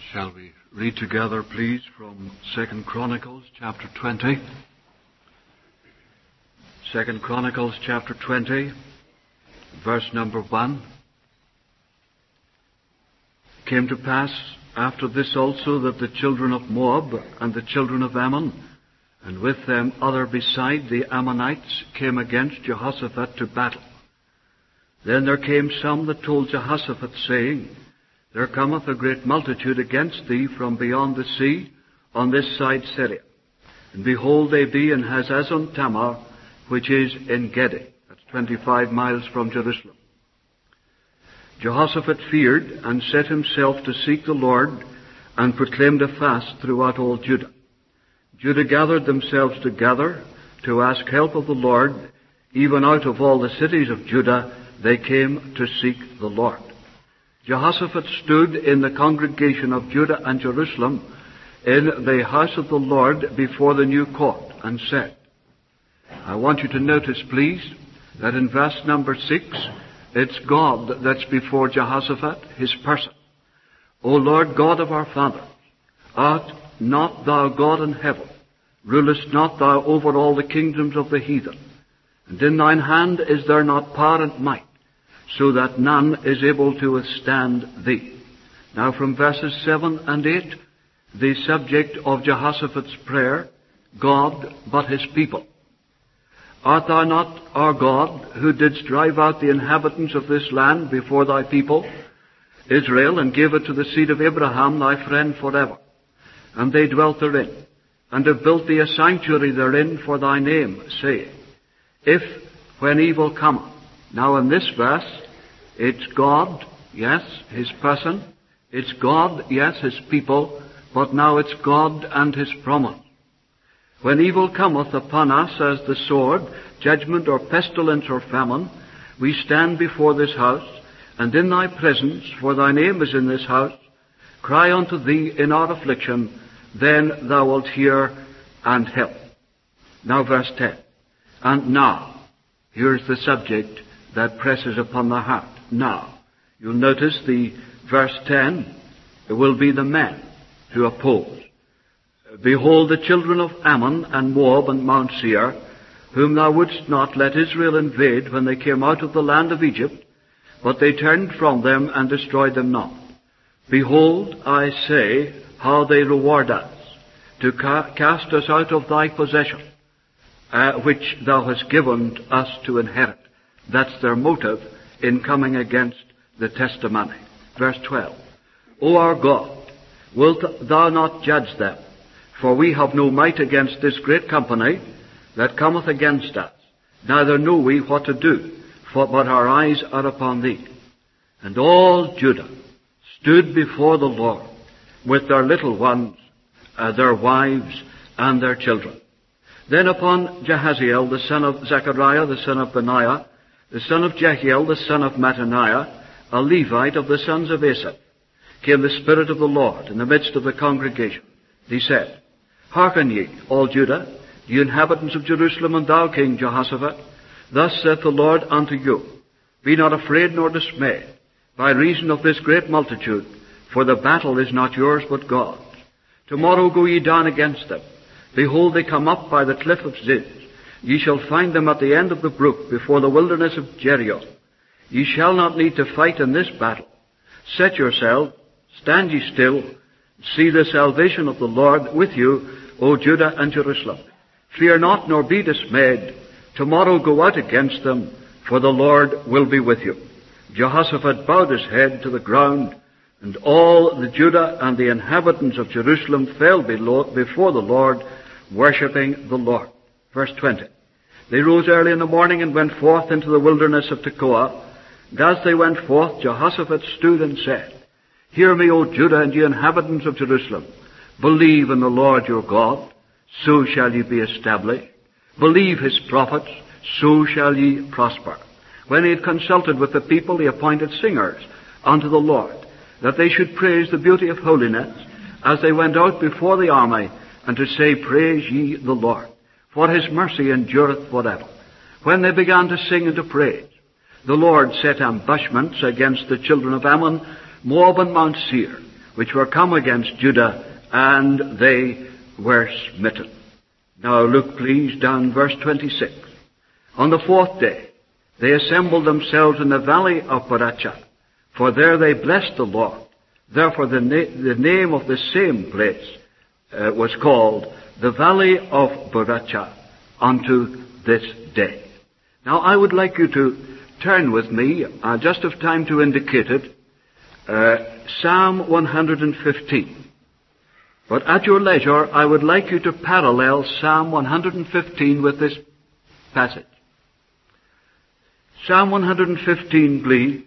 Shall we read together, please, from 2 Chronicles chapter 20? 2 Chronicles chapter 20, verse number 1. It came to pass after this also that the children of Moab and the children of Ammon, and with them other beside the Ammonites, came against Jehoshaphat to battle. Then there came some that told Jehoshaphat, saying, There cometh a great multitude against thee from beyond the sea on this side Syria. And behold, they be in Hazazon Tamar, which is En Gedi. That's 25 miles from Jerusalem. Jehoshaphat feared and set himself to seek the Lord and proclaimed a fast throughout all Judah. Judah gathered themselves together to ask help of the Lord. Even out of all the cities of Judah they came to seek the Lord. Jehoshaphat stood in the congregation of Judah and Jerusalem in the house of the Lord before the new court and said, I want you to notice, please, that in verse number 6, it's God that's before Jehoshaphat, his person. O Lord God of our fathers, art not thou God in heaven? Rulest not thou over all the kingdoms of the heathen? And in thine hand is there not power and might, so that none is able to withstand thee? Now from verses 7 and 8, the subject of Jehoshaphat's prayer, God but his people. Art thou not our God, who didst drive out the inhabitants of this land before thy people, Israel, and gave it to the seed of Abraham, thy friend forever? And they dwelt therein, and have built thee a sanctuary therein for thy name, saying, If, when evil cometh. Now in this verse, it's God, yes, his person. It's God, yes, his people. But now it's God and his promise. When evil cometh upon us as the sword, judgment or pestilence or famine, we stand before this house, and in thy presence, for thy name is in this house, cry unto thee in our affliction, then thou wilt hear and help. Now verse 10. And now, here's the subject that presses upon the heart. Now, you'll notice the verse 10, it will be the men who oppose. Behold, the children of Ammon and Moab and Mount Seir, whom thou wouldst not let Israel invade when they came out of the land of Egypt, but they turned from them and destroyed them not. Behold, I say, how they reward us, to cast us out of thy possession, which thou hast given us to inherit. That's their motive in coming against the testimony. Verse 12. O our God, wilt thou not judge them? For we have no might against this great company that cometh against us. Neither know we what to do, but our eyes are upon thee. And all Judah stood before the Lord with their little ones, their wives, and their children. Then upon Jahaziel, the son of Zechariah, the son of Benaiah, the son of Jehiel, the son of Mattaniah, a Levite of the sons of Asaph, came the Spirit of the Lord in the midst of the congregation. He said, Hearken ye, all Judah, ye inhabitants of Jerusalem, and thou, King Jehoshaphat, thus saith the Lord unto you, Be not afraid nor dismayed, by reason of this great multitude, for the battle is not yours but God's. Tomorrow go ye down against them. Behold, they come up by the cliff of Ziz. Ye shall find them at the end of the brook, before the wilderness of Jericho. Ye shall not need to fight in this battle. Set yourselves, stand ye still, see the salvation of the Lord with you, O Judah and Jerusalem. Fear not, nor be dismayed. Tomorrow go out against them, for the Lord will be with you. Jehoshaphat bowed his head to the ground, and all the Judah and the inhabitants of Jerusalem fell before the Lord, worshipping the Lord. Verse 20. They rose early in the morning and went forth into the wilderness of Tekoa. And as they went forth, Jehoshaphat stood and said, Hear me, O Judah, and ye inhabitants of Jerusalem. Believe in the Lord your God, so shall ye be established. Believe his prophets, so shall ye prosper. When he had consulted with the people, he appointed singers unto the Lord, that they should praise the beauty of holiness, as they went out before the army, and to say, Praise ye the Lord, for his mercy endureth forever. When they began to sing and to praise, the Lord set ambushments against the children of Ammon, Moab, and Mount Seir, which were come against Judah, and they were smitten. Now look please down verse 26. On the fourth day, they assembled themselves in the valley of Berachah, for there they blessed the Lord. Therefore the name of the same place was called the valley of Berachah unto this day. Now I would like you to turn with me, just have time to indicate it, Psalm 115. But at your leisure, I would like you to parallel Psalm 115 with this passage. Psalm 115, please.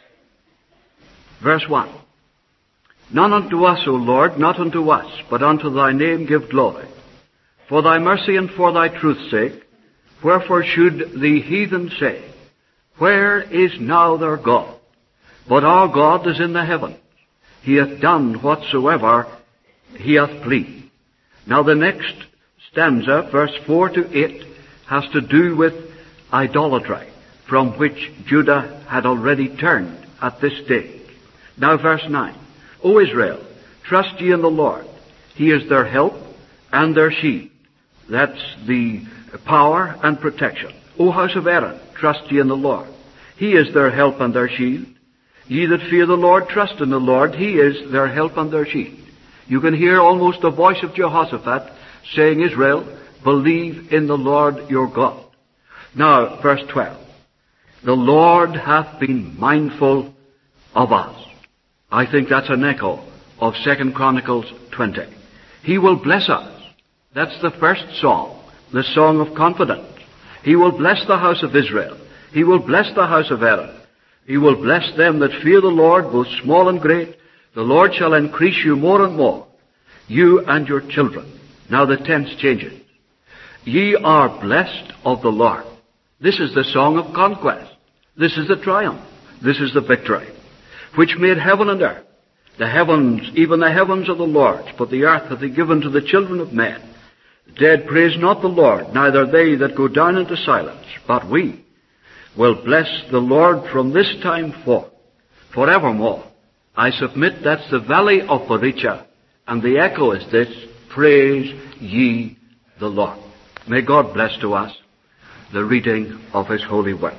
Verse 1. None unto us, O Lord, not unto us, but unto thy name give glory. For thy mercy and for thy truth's sake, wherefore should the heathen say, where is now their God? But our God is in the heavens. He hath done whatsoever he hath pleased. Now the next stanza, verse 4 to 8, has to do with idolatry, from which Judah had already turned at this stage. Now verse 9. O Israel, trust ye in the Lord. He is their help and their shield. That's the power and protection. O house of Aaron, trust ye in the Lord. He is their help and their shield. Ye that fear the Lord, trust in the Lord. He is their help and their shield. You can hear almost the voice of Jehoshaphat saying, Israel, believe in the Lord your God. Now, verse 12. The Lord hath been mindful of us. I think that's an echo of 2 Chronicles 20. He will bless us. That's the first song, the song of confidence. He will bless the house of Israel. He will bless the house of Aaron. He will bless them that fear the Lord, both small and great. The Lord shall increase you more and more, you and your children. Now the tense changes. Ye are blessed of the Lord. This is the song of conquest. This is the triumph. This is the victory, which made heaven and earth. The heavens, even the heavens are the Lord's, but the earth hath he given to the children of men. The dead praise not the Lord, neither they that go down into silence. But we will bless the Lord from this time forth, forevermore. I submit that's the valley of Berachah, and the echo is this, praise ye the Lord. May God bless to us the reading of his holy word.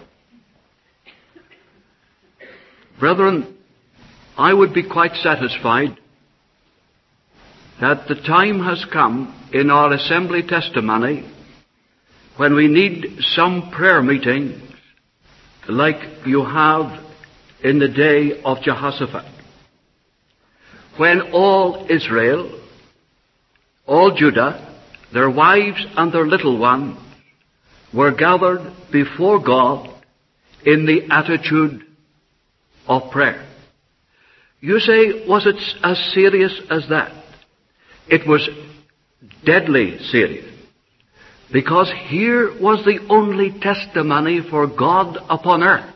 Brethren, I would be quite satisfied that the time has come in our assembly testimony when we need some prayer meetings like you have in the day of Jehoshaphat. When all Israel, all Judah, their wives and their little ones were gathered before God in the attitude of prayer. You say, was it as serious as that? It was deadly serious. Because here was the only testimony for God upon earth.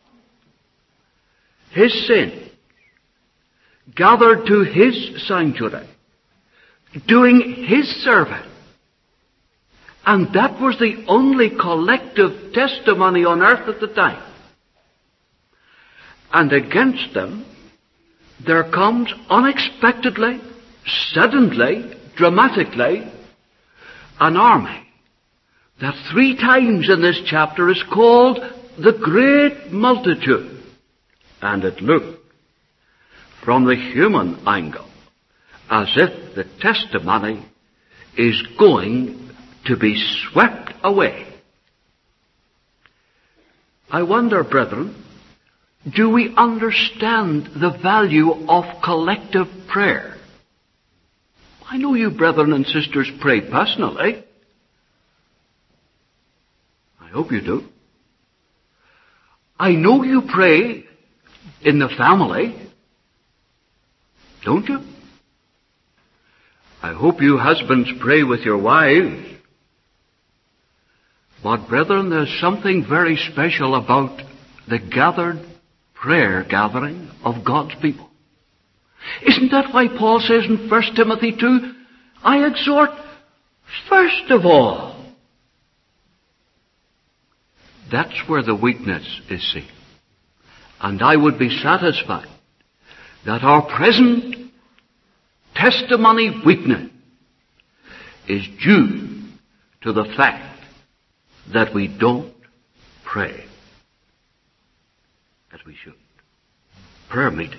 His sin, gathered to his sanctuary, doing his service. And that was the only collective testimony on earth at the time. And against them, there comes unexpectedly, suddenly, dramatically, an army that 3 times in this chapter is called the great multitude. And it looked, from the human angle, as if the testimony is going to be swept away. I wonder, brethren, do we understand the value of collective prayer? I know you brethren and sisters pray personally. I hope you do. I know you pray in the family. Don't you? I hope you husbands pray with your wives. But brethren, there's something very special about the gathered prayer gathering of God's people. Isn't that why Paul says in 1 Timothy 2, I exhort first of all. That's where the weakness is seen. And I would be satisfied that our present testimony weakness is due to the fact that we don't pray as we should. Prayer meeting.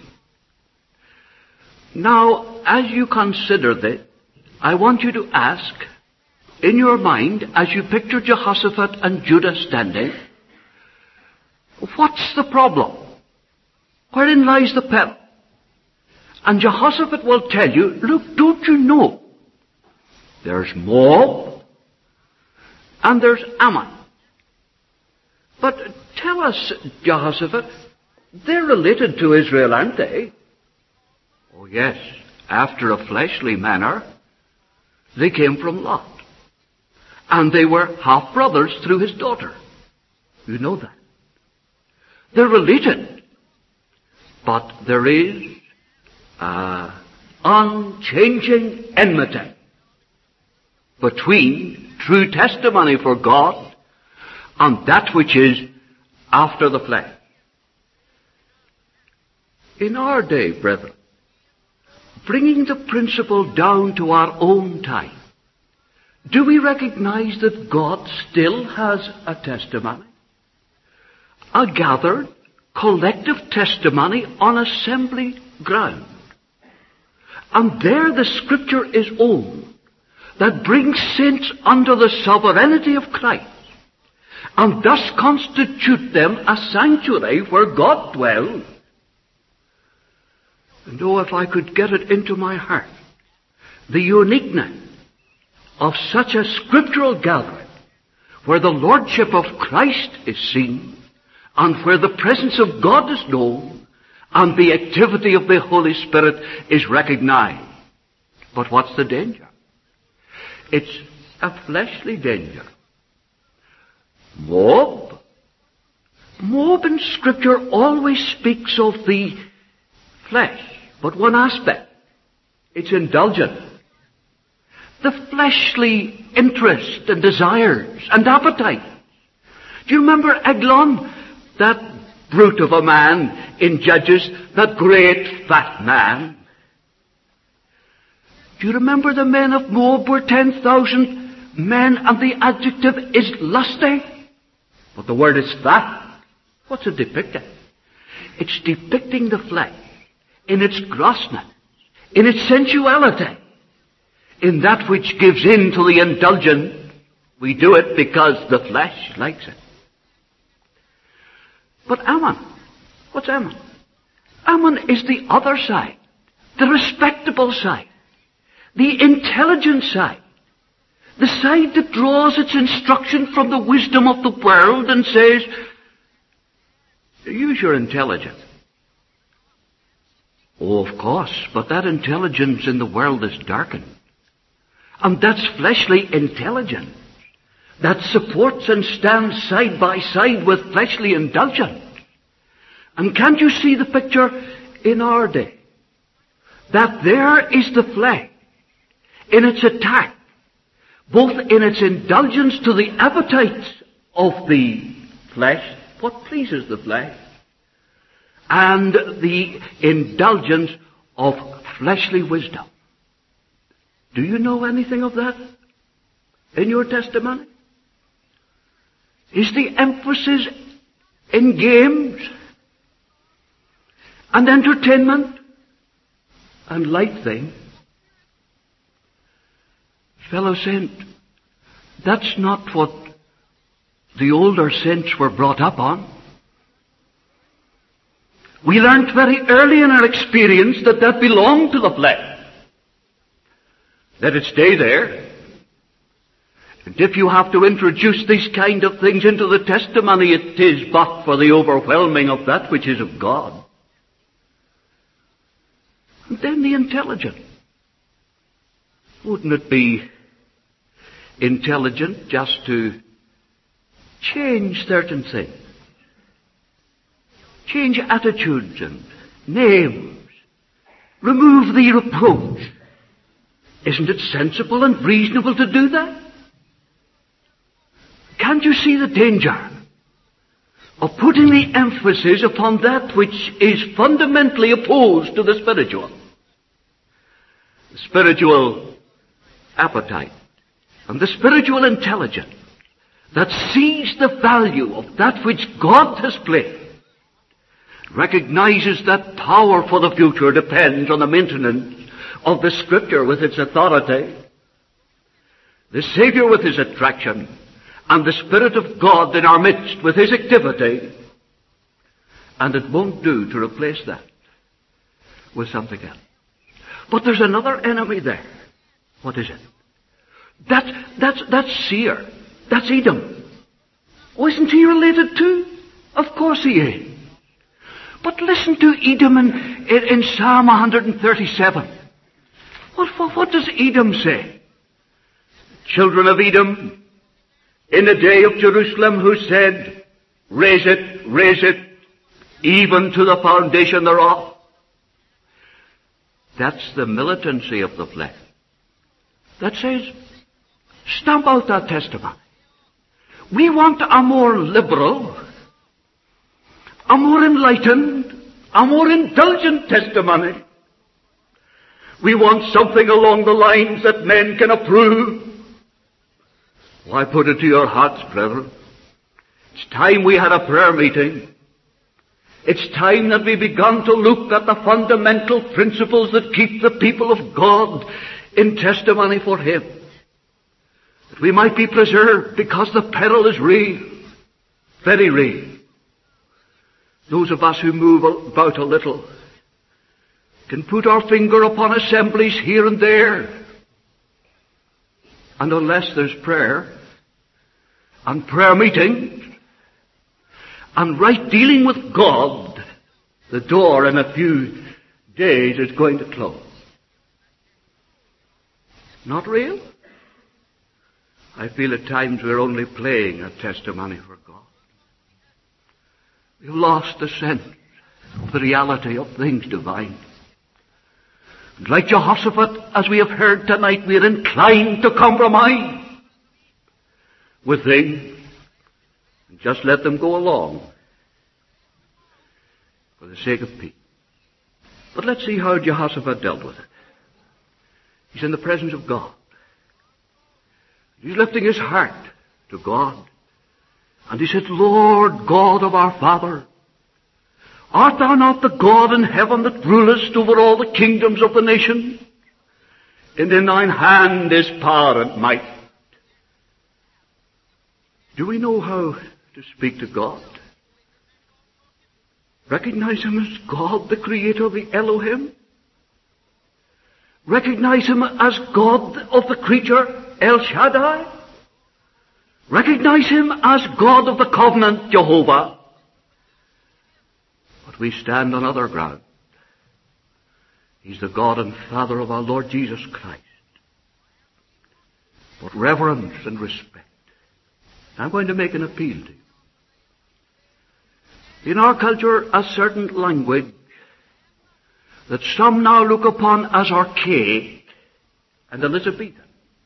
Now, as you consider this, I want you to ask, in your mind, as you picture Jehoshaphat and Judah standing, what's the problem? Wherein lies the peril? And Jehoshaphat will tell you, look, don't you know? There's Moab and there's Ammon. But tell us, Jehoshaphat, they're related to Israel, aren't they? Oh yes, after a fleshly manner, they came from Lot. And they were half-brothers through his daughter. You know that. They're related. But there is unchanging enmity between true testimony for God and that which is after the flesh. In our day, brethren, bringing the principle down to our own time, do we recognize that God still has a testimony? A gathered, collective testimony on assembly ground. And there the Scripture is owned, that brings saints under the sovereignty of Christ, and thus constitute them a sanctuary where God dwells. And oh, if I could get it into my heart, the uniqueness of such a scriptural gathering, where the Lordship of Christ is seen, and where the presence of God is known, and the activity of the Holy Spirit is recognized. But what's the danger? It's a fleshly danger. Moab in Scripture always speaks of the flesh, but one aspect. It's indulgent. The fleshly interest and desires and appetites. Do you remember Eglon? That brute of a man in Judges, that great fat man. Do you remember the men of Moab were 10,000 men and the adjective is lusty? But the word is fat. What's it depicting? It's depicting the flesh in its grossness, in its sensuality, in that which gives in to the indulgence. We do it because the flesh likes it. But Ammon, what's Ammon? Ammon is the other side, the respectable side, the intelligent side, the side that draws its instruction from the wisdom of the world and says, use your intelligence. Oh, of course, but that intelligence in the world is darkened. And that's fleshly intelligence that supports and stands side by side with fleshly indulgence. And can't you see the picture in our day? That there is the flesh in its attack, both in its indulgence to the appetites of the flesh, what pleases the flesh, and the indulgence of fleshly wisdom. Do you know anything of that in your testimony? Is the emphasis in games and entertainment and light things? Fellow saint, that's not what the older saints were brought up on. We learnt very early in our experience that belonged to the flesh. Let it stay there. And if you have to introduce these kind of things into the testimony, it is but for the overwhelming of that which is of God. And then the intelligent. Wouldn't it be intelligent just to change certain things? Change attitudes and names. Remove the reproach. Isn't it sensible and reasonable to do that? Can't you see the danger of putting the emphasis upon that which is fundamentally opposed to the spiritual? the spiritual appetite, and the spiritual intelligence that sees the value of that which God has placed, recognizes that power for the future depends on the maintenance of the Scripture with its authority, the Savior with his attraction, and the Spirit of God in our midst with his activity. And it won't do to replace that with something else. But there's another enemy there. What is it? That's Seir. That's Edom. Oh, isn't he related too? Of course he is. But listen to Edom in Psalm 137. What does Edom say? Children of Edom, in the day of Jerusalem, who said, raise it, even to the foundation thereof. That's the militancy of the flesh. That says, stamp out that testimony. We want a more liberal, a more enlightened, a more indulgent testimony. We want something along the lines that men can approve. Why put it to your hearts, brethren? It's time we had a prayer meeting. It's time that we begun to look at the fundamental principles that keep the people of God in testimony for Him. That we might be preserved, because the peril is real, very real. Those of us who move about a little can put our finger upon assemblies here and there. And unless there's prayer, and prayer meetings, and right dealing with God, the door in a few days is going to close. Not real? I feel at times we're only playing a testimony for God. We've lost the sense of the reality of things divine. And like Jehoshaphat, as we have heard tonight, we are inclined to compromise with things and just let them go along for the sake of peace. But let's see how Jehoshaphat dealt with it. He's in the presence of God. He's lifting his heart to God. And he said, Lord God of our Father, art thou not the God in heaven that rulest over all the kingdoms of the nations? And in thine hand is power and might. Do we know how to speak to God? Recognize Him as God, the Creator, the Elohim. Recognize Him as God of the creature, El Shaddai. Recognize Him as God of the covenant, Jehovah. But we stand on other ground. He's the God and Father of our Lord Jesus Christ. But reverence and respect. I'm going to make an appeal to you. In our culture, a certain language that some now look upon as archaic and Elizabethan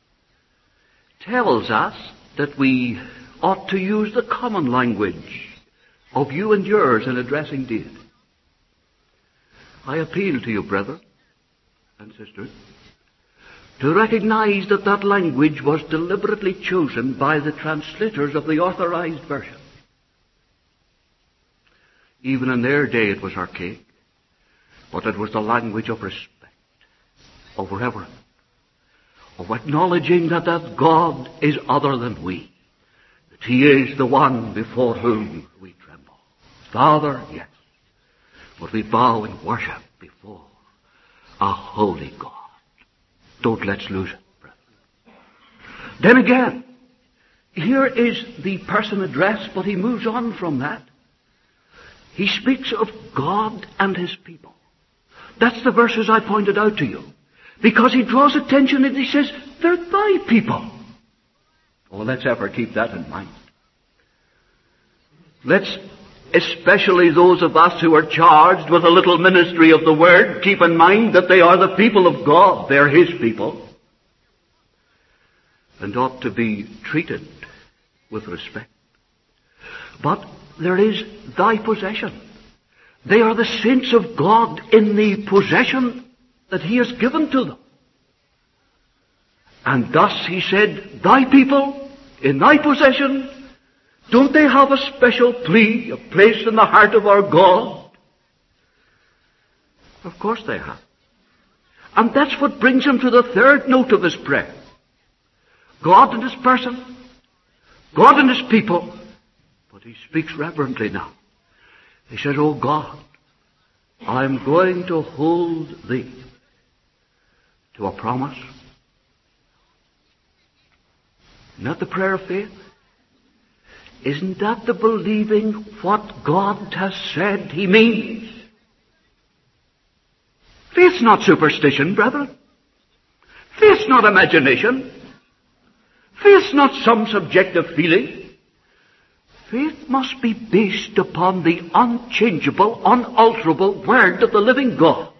tells us that we ought to use the common language of you and yours in addressing deity. I appeal to you, brethren and sisters, to recognize that that language was deliberately chosen by the translators of the Authorized Version. Even in their day it was archaic, but it was the language of respect, of reverence, of acknowledging that God is other than we, that He is the one before whom we tremble. Father, yes, but we bow in worship before a holy God. Don't let's lose it, brethren. Then again, here is the person addressed, but he moves on from that. He speaks of God and His people. That's the verses I pointed out to you. Because he draws attention and he says, they're thy people. Oh, let's ever keep that in mind. Let's, especially those of us who are charged with a little ministry of the Word, keep in mind that they are the people of God. They're His people. And ought to be treated with respect. But there is thy possession. They are the saints of God in the possession that He has given to them. And thus he said, thy people in thy possession, don't they have a special plea, a place in the heart of our God? Of course they have. And that's what brings him to the third note of his prayer. God and his person, God and his people. But he speaks reverently now. He says, oh God, I'm going to hold thee to a promise. Isn't that the prayer of faith? Isn't that the believing what God has said he means? Faith's not superstition, brethren. Faith's not imagination. Faith's not some subjective feeling. Faith must be based upon the unchangeable, unalterable Word of the living God.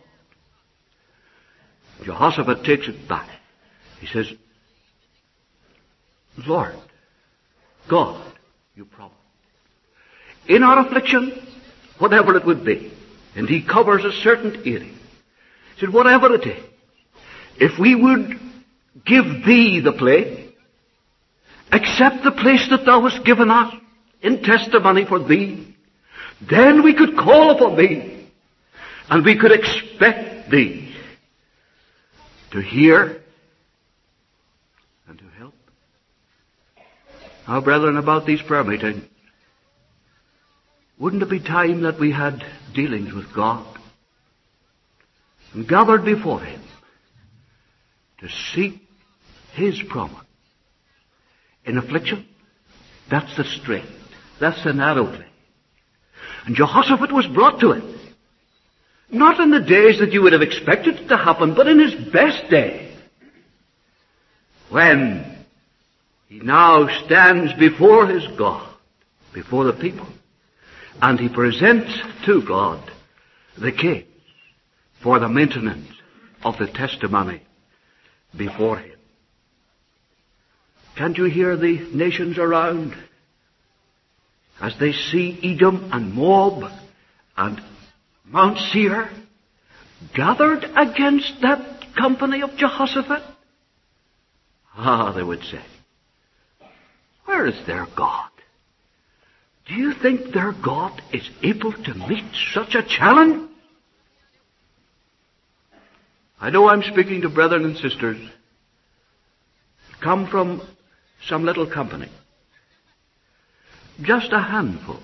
Jehoshaphat takes it back. He says, Lord, God, you promise. In our affliction, whatever it would be, and he covers a certain area. He said, whatever it is, if we would give thee the place, accept the place that thou hast given us in testimony for thee, then we could call upon thee, and we could expect thee to hear and to help. Now, brethren, about these prayer meetings, wouldn't it be time that we had dealings with God and gathered before him to seek his promise? In affliction, that's the straight, that's the narrow way. And Jehoshaphat was brought to it. Not in the days that you would have expected it to happen, but in his best day. When he now stands before his God, before the people, and he presents to God the case for the maintenance of the testimony before him. Can't you hear the nations around as they see Edom and Moab and Mount Seir gathered against that company of Jehoshaphat? They would say, where is their God? Do you think their God is able to meet such a challenge? I know I'm speaking to brethren and sisters who come from some little company. Just a handful.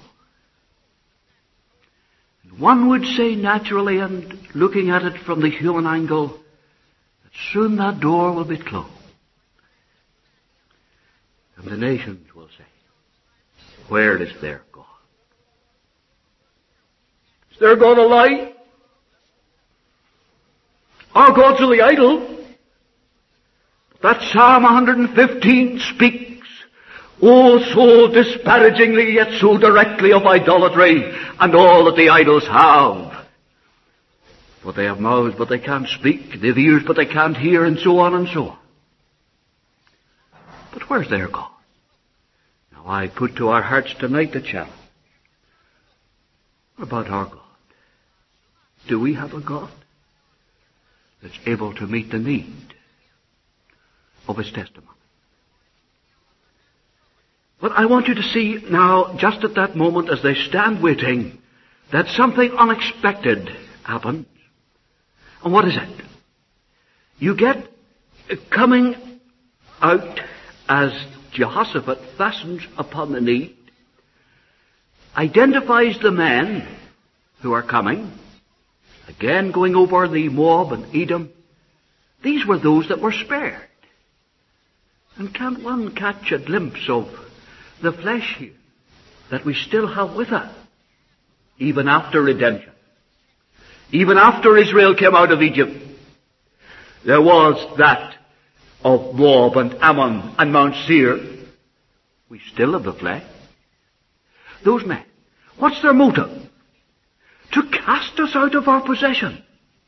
One would say naturally, and looking at it from the human angle, that soon that door will be closed. And the nations will say, where is their God? Is their God a lie? Our gods are the idol. That Psalm 115 speaks, oh, so disparagingly yet so directly of idolatry and all that the idols have. For they have mouths but they can't speak, they have ears but they can't hear, and so on and so on. But where's their God? Now I put to our hearts tonight the challenge. What about our God? Do we have a God that's able to meet the need of his testimony? But I want you to see now, just at that moment as they stand waiting, that something unexpected happens. And what is it? You get coming out as Jehoshaphat fastens upon the need, identifies the men who are coming, again going over the Moab and Edom. These were those that were spared. And can't one catch a glimpse of the flesh here that we still have with us, even after redemption? Even after Israel came out of Egypt, there was that of Moab and Ammon and Mount Seir. We still have the flesh. Those men, what's their motive? To cast us out of our possession.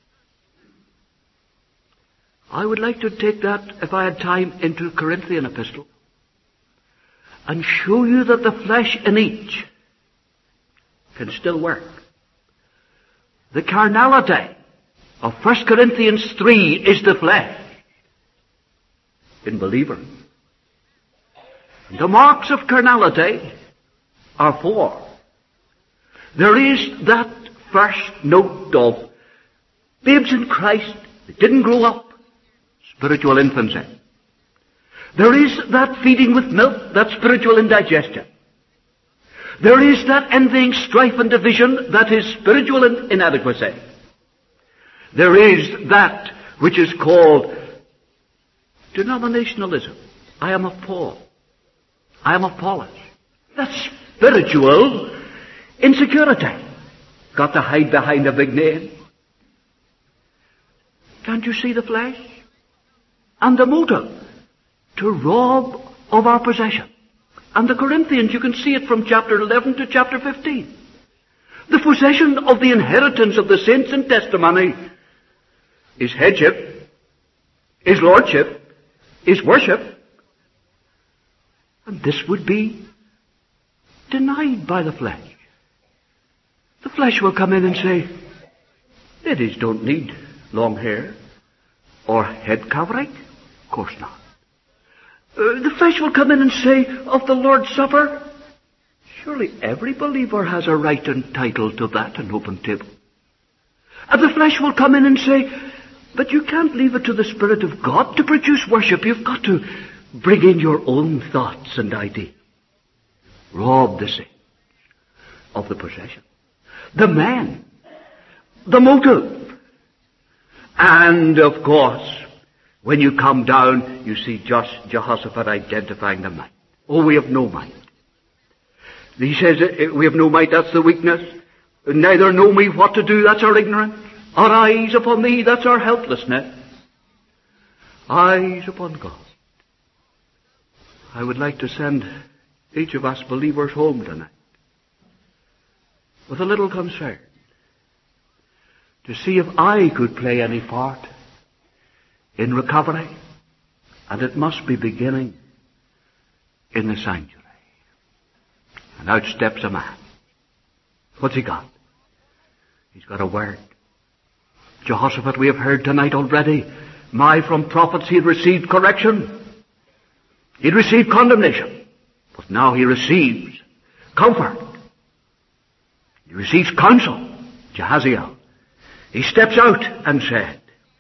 I would like to take that, if I had time, into Corinthian epistle and show you that the flesh in each can still work. The carnality of 1 Corinthians 3 is the flesh. in believers. And the marks of carnality are four. There is that first note of babes in Christ that didn't grow up, spiritual infancy. There is that feeding with milk, that spiritual indigestion. There is that envying, strife and division, that is spiritual inadequacy. There is that which is called denominationalism. I am of Paul. I am of Apollos. That's spiritual insecurity. Got to hide behind a big name. Can't you see the flesh? And the motive to rob of our possession. And the Corinthians, you can see it from chapter 11 to chapter 15. The possession of the inheritance of the saints in testimony is headship, is lordship, is worship. And this would be denied by the flesh. The flesh will come in and say, ladies don't need long hair or head covering. Of course not. The flesh will come in and say of the Lord's Supper, surely every believer has a right and title to that, an open table. And the flesh will come in and say, but you can't leave it to the Spirit of God to produce worship. You've got to bring in your own thoughts and ideas. Rob the saints of the possession. The man. The motive. And, of course, when you come down, you see Jehoshaphat identifying the might. Oh, we have no might. He says, we have no might, that's the weakness. Neither know me what to do, that's our ignorance. Our eyes upon thee, that's our helplessness. Eyes upon God. I would like to send each of us believers home tonight with a little concern to see if I could play any part in recovery, and it must be beginning in the sanctuary. And out steps a man. What's he got? He's got a word. Jehoshaphat, we have heard tonight already, from prophets he had received correction. He had received condemnation. But now he receives comfort. He receives counsel. Jahaziel. He steps out and said,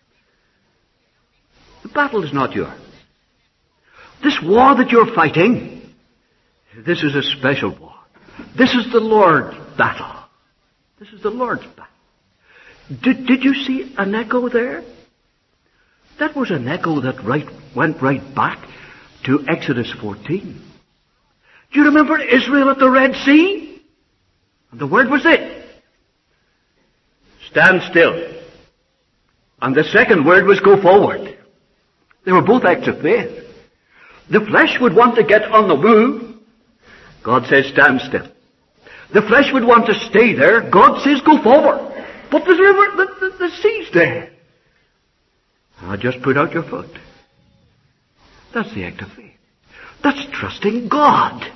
the battle is not yours. This war that you're fighting, this is a special war. This is the Lord's battle. This is the Lord's battle. Did you see an echo there? That was an echo that went right back to Exodus 14. Do you remember Israel at the Red Sea? And the word was this: stand still. And the second word was go forward. They were both acts of faith. The flesh would want to get on the move. God says stand still. The flesh would want to stay there. God says go forward. But the river, the sea's there. Now just put out your foot. That's the act of faith. That's trusting God.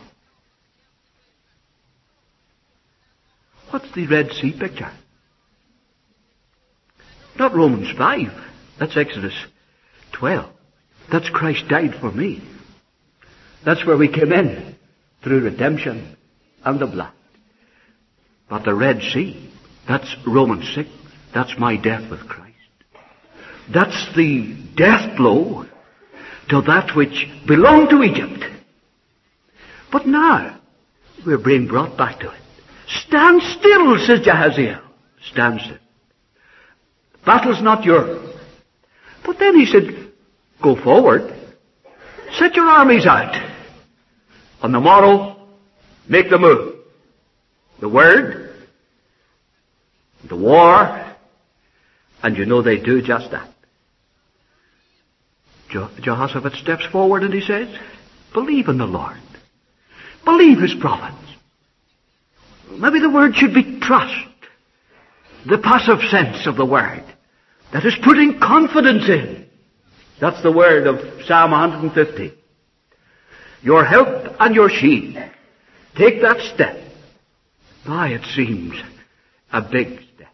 What's the Red Sea picture? Not Romans 5. That's Exodus 12. That's Christ died for me. That's where we came in through redemption and the blood. But the Red Sea, that's Romans 6. That's my death with Christ. That's the death blow to that which belonged to Egypt. But now we're being brought back to it. Stand still, says Jahaziel. Stand still. The battle's not yours. But then he said, go forward. Set your armies out. On the morrow, make the move. The word, the war, and you know they do just that. Jehoshaphat steps forward and he says, believe in the Lord. Believe his prophets. Maybe the word should be trust. The passive sense of the word. That is putting confidence in. That's the word of Psalm 150. Your help and your shield. Take that step. It seems a big step.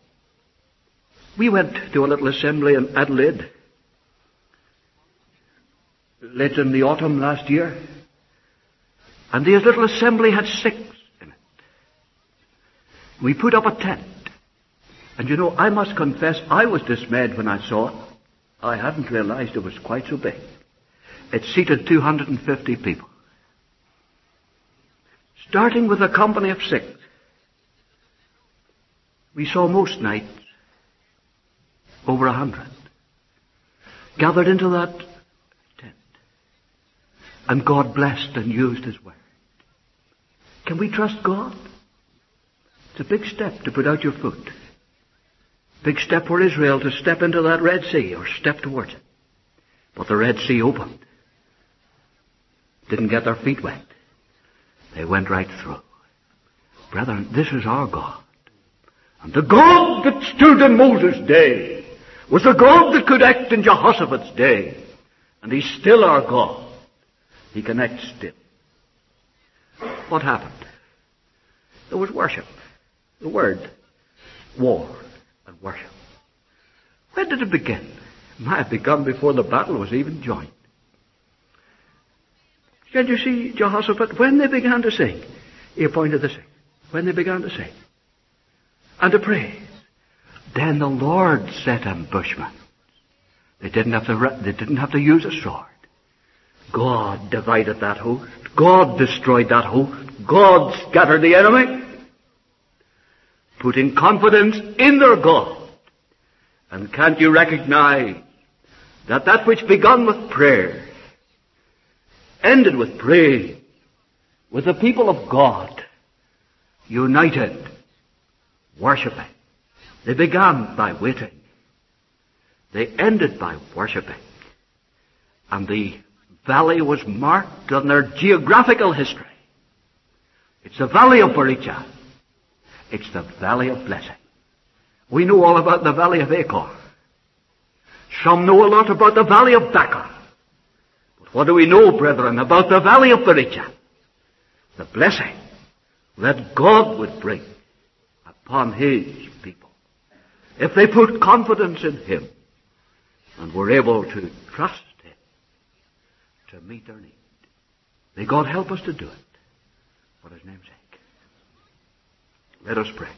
We went to a little assembly in Adelaide late in the autumn last year. And this little assembly had 6 in it. We put up a tent. And you know, I must confess, I was dismayed when I saw it. I hadn't realized it was quite so big. It seated 250 people. Starting with a company of 6. We saw most nights over 100 gathered into that tent. And God blessed and used His word. Can we trust God? It's a big step to put out your foot. Big step for Israel to step into that Red Sea or step towards it. But the Red Sea opened. Didn't get their feet wet. They went right through. Brethren, this is our God. And the God that stood in Moses' day was the God that could act in Jehoshaphat's day. And He's still our God. He can act still. What happened? There was worship. The word, war and worship. When did it begin? It might have begun before the battle was even joined. Can you see Jehoshaphat? When they began to sing, he appointed the singers. When they began to sing and to praise, then the Lord set ambushments. They didn't have to use a sword. God divided that host. God destroyed that host. God scattered the enemy, putting confidence in their God. And can't you recognize that which begun with prayer ended with praise, with the people of God united, worshipping. They began by waiting. They ended by worshipping. And the valley was marked on their geographical history. It's the valley of Berechiah. It's the valley of blessing. We know all about the valley of Achor. Some know a lot about the valley of Baca. But what do we know, brethren, about the valley of Berechiah? The blessing that God would bring upon His people, if they put confidence in Him and were able to trust Him to meet their need. May God help us to do it for His name's sake. Let us pray.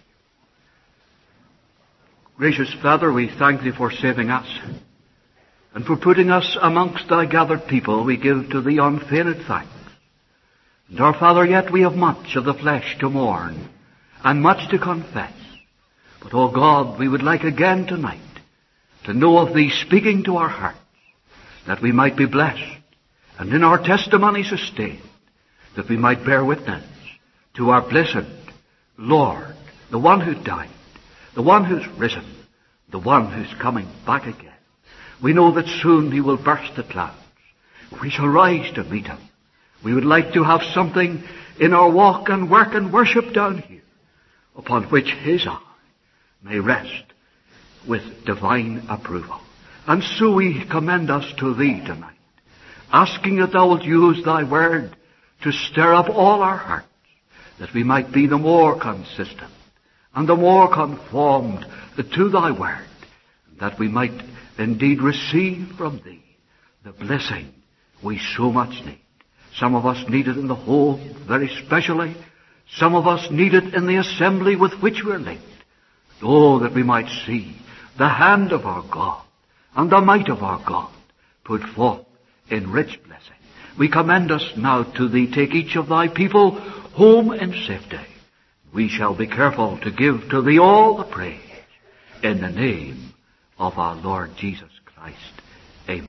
Gracious Father, we thank Thee for saving us and for putting us amongst Thy gathered people. We give to Thee unfeigned thanks. And our Father, yet we have much of the flesh to mourn and much to confess. But, O God, we would like again tonight to know of Thee speaking to our hearts, that we might be blessed and in our testimony sustained, that we might bear witness to our blessed Lord, the one who died, the one who's risen, the one who's coming back again. We know that soon He will burst the clouds. We shall rise to meet Him. We would like to have something in our walk and work and worship down here upon which His eye may rest with divine approval. And so we commend us to Thee tonight, asking that Thou wilt use Thy word to stir up all our hearts, that we might be the more consistent and the more conformed to Thy word, that we might indeed receive from Thee the blessing we so much need. Some of us need it in the home very specially. Some of us need it in the assembly with which we're linked. Oh, that we might see the hand of our God and the might of our God put forth in rich blessing. We commend us now to Thee. Take each of Thy people home in safety. We shall be careful to give to Thee all the praise in the name of our Lord Jesus Christ.